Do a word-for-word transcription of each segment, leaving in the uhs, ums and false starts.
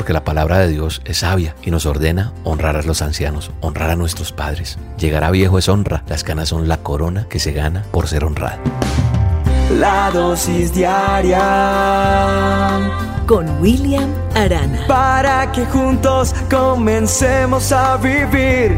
porque la palabra de Dios es sabia y nos ordena honrar a los ancianos, honrar a nuestros padres. Llegar a viejo es honra, las canas son la corona que se gana por ser honrado. La dosis diaria con William Arana, para que juntos comencemos a vivir.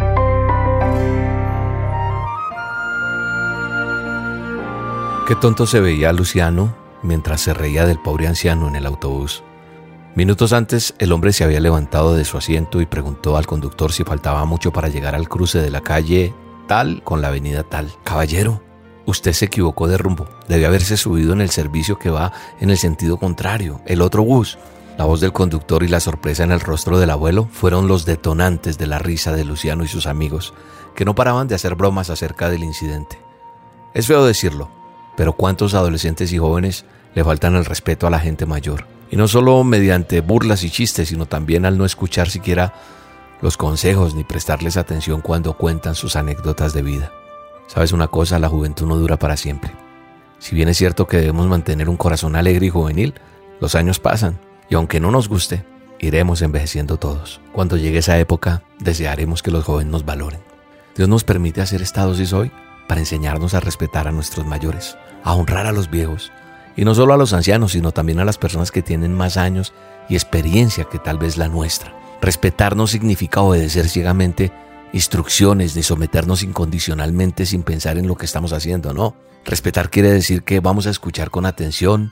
Qué tonto se veía Luciano mientras se reía del pobre anciano en el autobús. Minutos antes, el hombre se había levantado de su asiento y preguntó al conductor si faltaba mucho para llegar al cruce de la calle tal con la avenida tal. Caballero, usted se equivocó de rumbo. Debió haberse subido en el servicio que va en el sentido contrario, el otro bus. La voz del conductor y la sorpresa en el rostro del abuelo fueron los detonantes de la risa de Luciano y sus amigos, que no paraban de hacer bromas acerca del incidente. Es feo decirlo, pero ¿cuántos adolescentes y jóvenes le faltan el respeto a la gente mayor? Y no solo mediante burlas y chistes, sino también al no escuchar siquiera los consejos ni prestarles atención cuando cuentan sus anécdotas de vida. ¿Sabes una cosa? La juventud no dura para siempre. Si bien es cierto que debemos mantener un corazón alegre y juvenil, los años pasan y aunque no nos guste, iremos envejeciendo todos. Cuando llegue esa época, desearemos que los jóvenes nos valoren. Dios nos permite hacer esta dosis hoy para enseñarnos a respetar a nuestros mayores, a honrar a los viejos, y no solo a los ancianos, sino también a las personas que tienen más años y experiencia que tal vez la nuestra. Respetar no significa obedecer ciegamente instrucciones ni someternos incondicionalmente sin pensar en lo que estamos haciendo, no. Respetar quiere decir que vamos a escuchar con atención,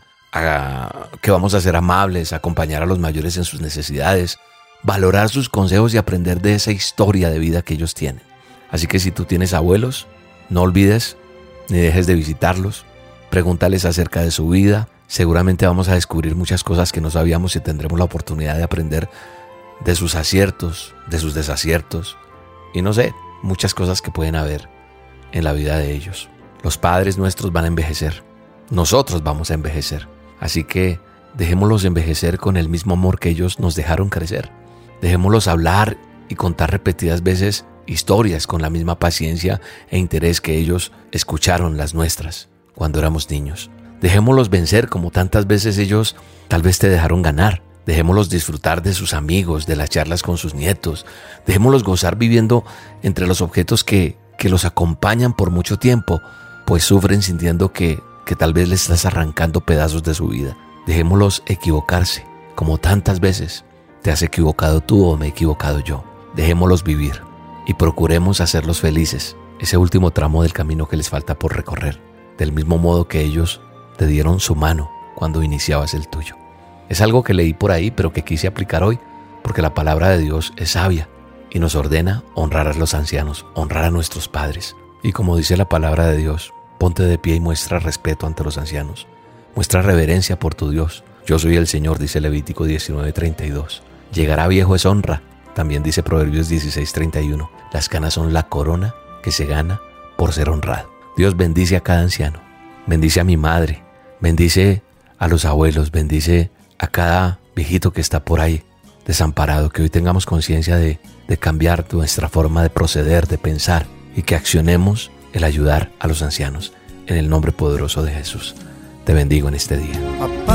a, que vamos a ser amables, a acompañar a los mayores en sus necesidades, valorar sus consejos y aprender de esa historia de vida que ellos tienen. Así que si tú tienes abuelos, no olvides ni dejes de visitarlos. Pregúntales acerca de su vida. Seguramente vamos a descubrir muchas cosas que no sabíamos y tendremos la oportunidad de aprender de sus aciertos, de sus desaciertos y no sé, muchas cosas que pueden haber en la vida de ellos. Los padres nuestros van a envejecer. Nosotros vamos a envejecer. Así que dejémoslos envejecer con el mismo amor que ellos nos dejaron crecer. Dejémoslos hablar y contar repetidas veces historias con la misma paciencia e interés que ellos escucharon las nuestras cuando éramos niños. Dejémoslos vencer como tantas veces ellos tal vez te dejaron ganar. Dejémoslos disfrutar de sus amigos, de las charlas con sus nietos. Dejémoslos gozar viviendo entre los objetos que, que los acompañan por mucho tiempo, pues sufren sintiendo que, que tal vez les estás arrancando pedazos de su vida. Dejémoslos equivocarse, como tantas veces te has equivocado tú o me he equivocado yo. Dejémoslos vivir y procuremos hacerlos felices, ese último tramo del camino que les falta por recorrer. Del mismo modo que ellos te dieron su mano cuando iniciabas el tuyo. Es algo que leí por ahí, pero que quise aplicar hoy, porque la palabra de Dios es sabia y nos ordena honrar a los ancianos, honrar a nuestros padres. Y como dice la palabra de Dios, ponte de pie y muestra respeto ante los ancianos. Muestra reverencia por tu Dios. Yo soy el Señor, dice Levítico diecinueve treinta y dos. Llegará viejo es honra, también dice Proverbios dieciséis treinta y uno. Las canas son la corona que se gana por ser honrado. Dios bendice a cada anciano, bendice a mi madre, bendice a los abuelos, bendice a cada viejito que está por ahí desamparado, que hoy tengamos conciencia de, de cambiar nuestra forma de proceder, de pensar y que accionemos el ayudar a los ancianos en el nombre poderoso de Jesús. Te bendigo en este día.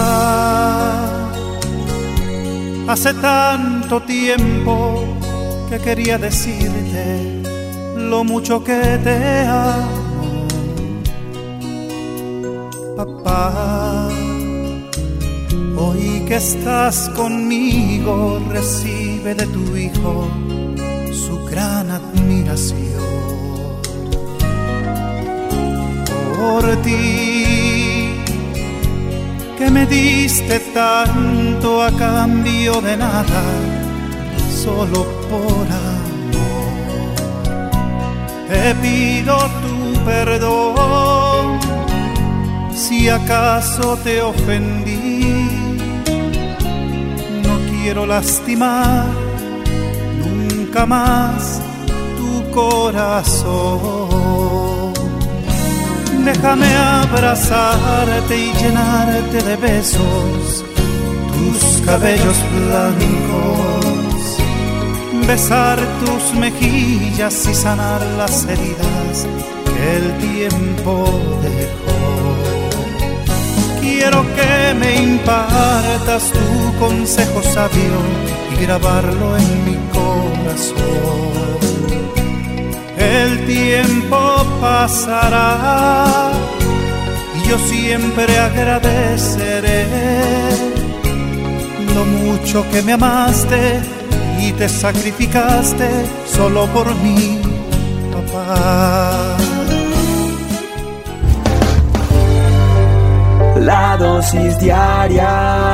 Papá, hace tanto tiempo que quería decirte lo mucho que te amo. Papá, hoy que estás conmigo, recibe de tu hijo su gran admiración. Por ti, que me diste tanto a cambio de nada, solo por amor, te pido tu perdón si acaso te ofendí. No quiero lastimar nunca más tu corazón. Déjame abrazarte y llenarte de besos tus cabellos blancos, besar tus mejillas y sanar las heridas que el tiempo dejó. quiero que me impartas tu consejo sabio y grabarlo en mi corazón. El tiempo pasará y yo siempre agradeceré lo mucho que me amaste y te sacrificaste solo por mí, papá. La dosis diaria